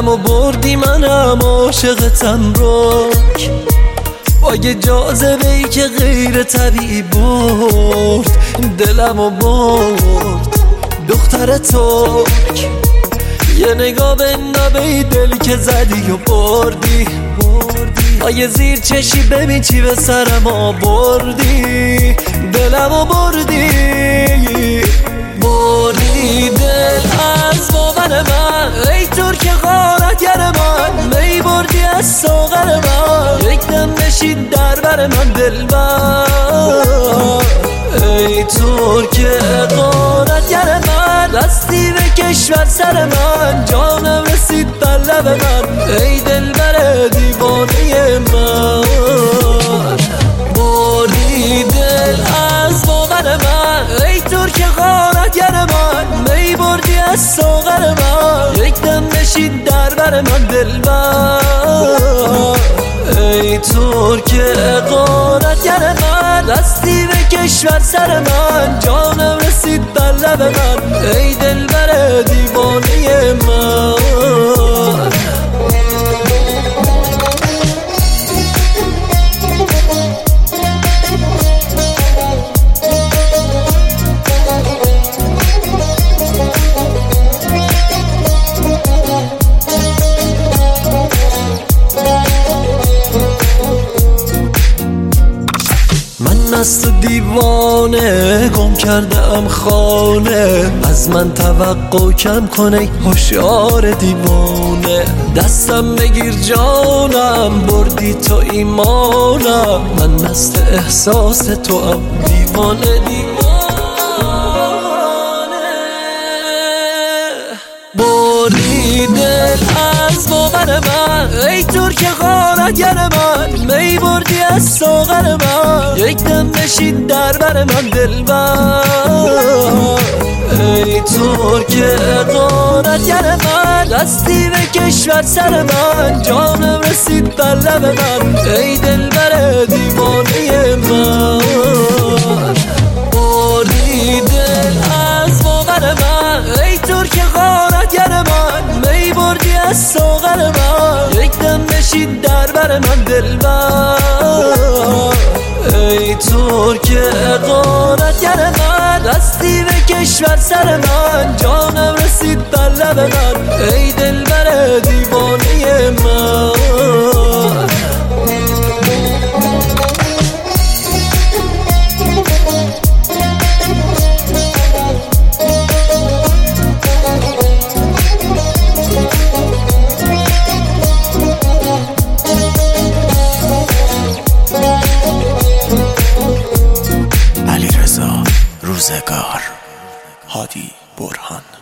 دلم و بردی منم عاشقتم رک با یه جاذبه‌ای که غیر طبیعی برد دلم و برد دختر ترک. یه نگاه به نبی دلی که زدی و بردی با یه زیر چشی ببین چی به سرم آوردی دلم و بردی دل از باور من ای ترک غارتگر من می بردی از ساغر من یک دم نشید در بر من دلبر ای ترک غارتگر من دستی به کشور سر من جانم رسید بر لب من ای دلبر دیوانه من بردی دل از باور من ای ترک غارتگر من می بردی از ساغر من یک دم نشید در بر من دلبر ای ترک غارتگر من دستی به کشور سر من جانم رسید بر لب من ای دلبر دیوانه من از تو دیوانه گم کردم خانه از من توقع کم کنه هوشیار دیوانه دستم بگیر جانم بردی تو ایمانم من مست احساس تو ام دیوانه بردی دل از باور من ای ترک غارتگر من می بردی از ساغر من یک دم نشید در بر من دلبر ای ترک غارتگر من دستی به کشور سر من جانم رسید بر لب من ای دلبر دیوانه من بردی دل از باور من ای ترک غارتگر من می بردی از ساغر من یک دم نشید در بر من دلبر ای ترک غارتگر من دستی به کشور سر من جانم رسید بر لب من ای دلبر دیوانه من روزگار هادی برهان.